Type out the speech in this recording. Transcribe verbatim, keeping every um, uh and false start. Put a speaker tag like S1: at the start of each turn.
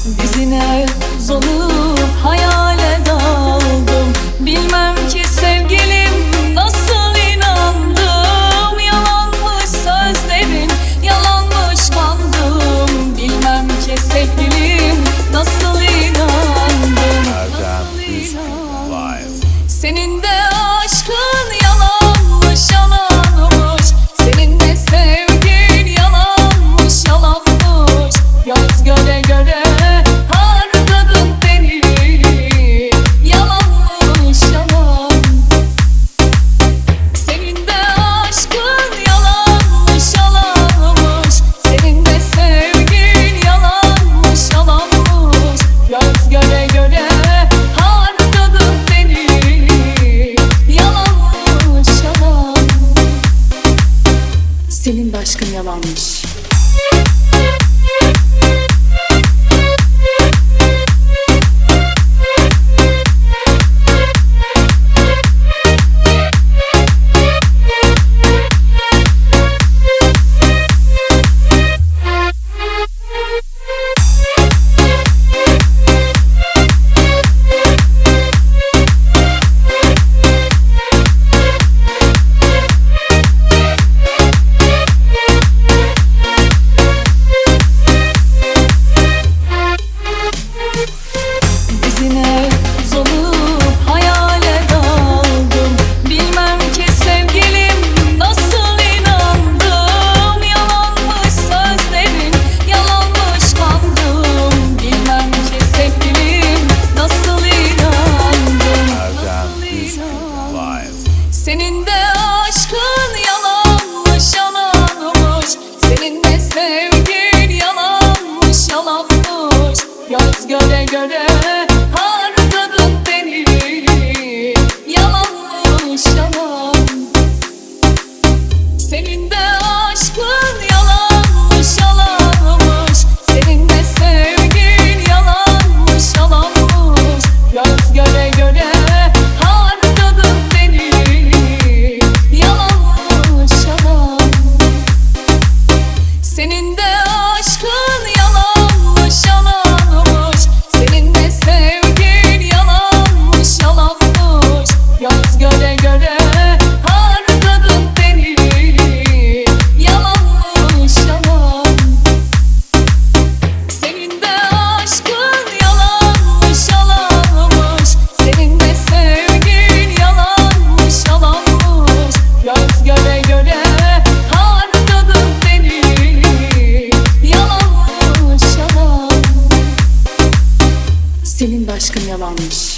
S1: Dizine uzanıp hayale daldım. Bilmem ki sevgilim nasıl inandım. Yalanmış sözlerin, yalanmış kandım. Bilmem ki sevgilim nasıl inandım. Nasıl inandım. Senin de aşkın yalanmış, yalanmış. Senin de sevgin yalanmış, yalanmış. Göz göre göre harcadın beni. Yalanmış, yalan. Senin de aşkın yalanmış, yalanmış. Senin de sevgin yalanmış, yalanmış. Göz göre göre harcadın beni. Yalanmış, yalan. Senin de aşkın yalanmış. Dizine uzanıp hayale daldım. Bilmem ki sevgilim nasıl inandım. Yalanmış sözlerin, yalanmış kandım. Bilmem ki sevgilim nasıl inandım. Nasıl inandım. Senin de aşkın yalanmış, yalanmış. Senin de sevgin yalanmış, yalanmış. Göz göre göre harcadın beni. Yalanmış, yalan. Senin de aşkın yalanmış, yalanmış. Senin de sevgin yalanmış, yalanmış. Göz göre göre harcadın beni. Yalanmış, yalan. Senin de aşkın yalanmış, yalanmış. Senin de sevgin yalanmış, yalanmış. Göz göre göre harcadın beni. Yalanmış, yalan. Senin de aşkın yalanmış, yalanmış. Senin de sevgin yalanmış, yalanmış. Göz göre göre harcadın beni. Yalanmış, yalan. Senin de aşkın yalanmış.